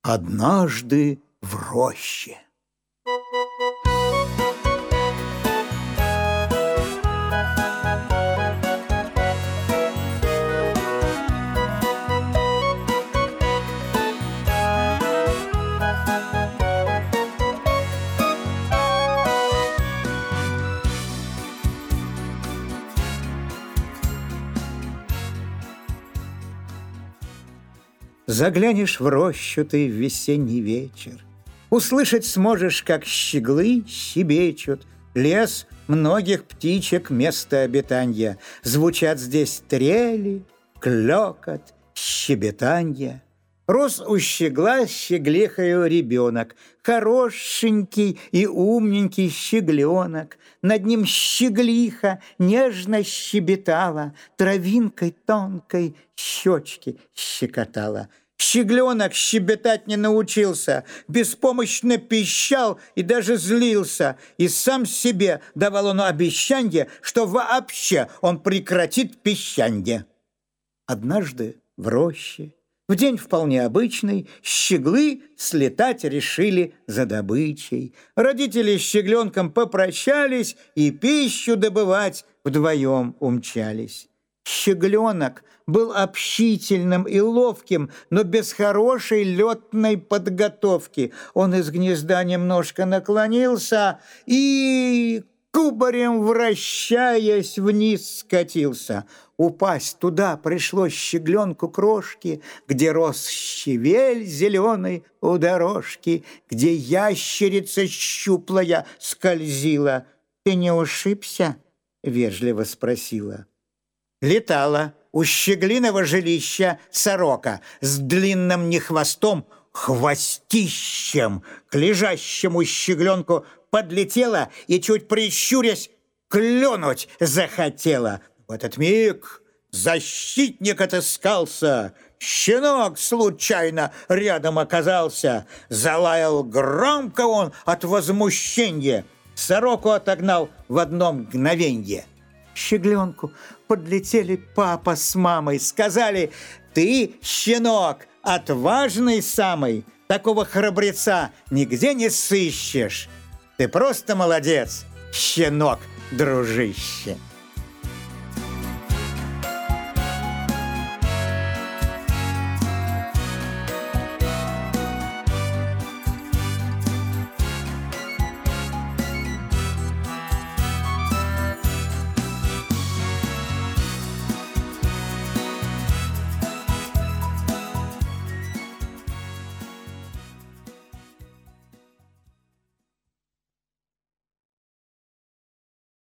Однажды в роще. Заглянешь в рощу ты в весенний вечер, услышать сможешь, как щеглы щебечут. Лес многих птичек — место обитанья. Звучат здесь трели, клёкот, щебетанье. Рос у щегла щеглихою ребенок, хорошенький и умненький щегленок. Над ним щеглиха нежно щебетала, травинкой тонкой щечки щекотала. Щегленок щебетать не научился, беспомощно пищал и даже злился. И сам себе давал он обещанье, что вообще он прекратит пищанье. Однажды в роще, в день вполне обычный, щеглы слетать решили за добычей. Родители с щегленком попрощались и пищу добывать вдвоем умчались. Щегленок был общительным и ловким, но без хорошей летной подготовки. Он из гнезда немножко наклонился и, кубарем вращаясь, вниз скатился. Упасть туда пришлось щегленку крошки, где рос щавель зеленый у дорожки, где ящерица щуплая скользила. «Ты не ушибся?» — вежливо спросила. Летала у щеглиного жилища сорока с длинным не хвостом, хвостищем к лежащему щегленку подлетела и, чуть прищурясь, клюнуть захотела. В этот миг защитник отыскался. Щенок случайно рядом оказался. Залаял громко он от возмущения. Сороку отогнал в одно мгновенье. Щегленку подлетели папа с мамой. Сказали: «Ты, щенок, отважный самый. Такого храбреца нигде не сыщешь. Ты просто молодец, щенок, дружище».